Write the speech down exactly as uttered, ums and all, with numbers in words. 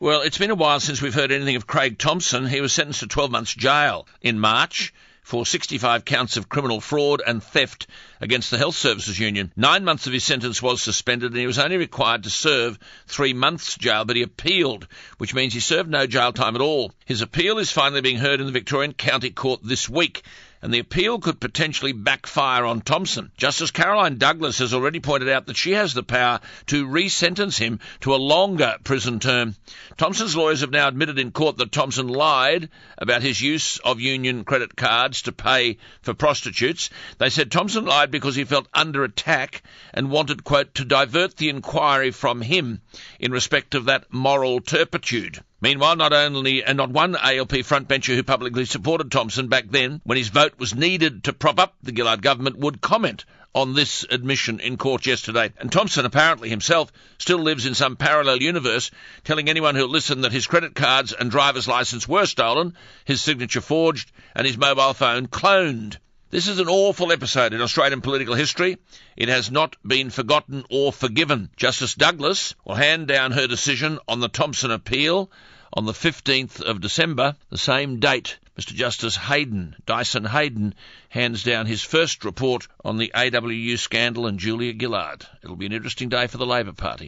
Well, it's been a while since we've heard anything of Craig Thomson. He was sentenced to twelve months jail in March for sixty-five counts of criminal fraud and theft against the Health Services Union. Nine months of his sentence was suspended and he was only required to serve three months jail, but he appealed, which means he served no jail time at all. His appeal is finally being heard in the Victorian County Court this week, and the appeal could potentially backfire on Thomson. Justice Caroline Douglas has already pointed out that she has the power to re-sentence him to a longer prison term. Thomson's lawyers have now admitted in court that Thomson lied about his use of union credit cards to pay for prostitutes. They said Thomson lied because he felt under attack and wanted, quote, to divert the inquiry from him in respect of that moral turpitude. Meanwhile, not only and not one A L P frontbencher who publicly supported Thomson back then, when his vote was needed to prop up the Gillard government, would comment on this admission in court yesterday. And Thomson apparently himself still lives in some parallel universe, telling anyone who'll listen that his credit cards and driver's licence were stolen, his signature forged, and his mobile phone cloned. This is an awful episode in Australian political history. It has not been forgotten or forgiven. Justice Douglas will hand down her decision on the Thomson appeal on the fifteenth of December, the same date Mister Justice Hayden, Dyson Hayden, hands down his first report on the A W U scandal and Julia Gillard. It'll be an interesting day for the Labor Party.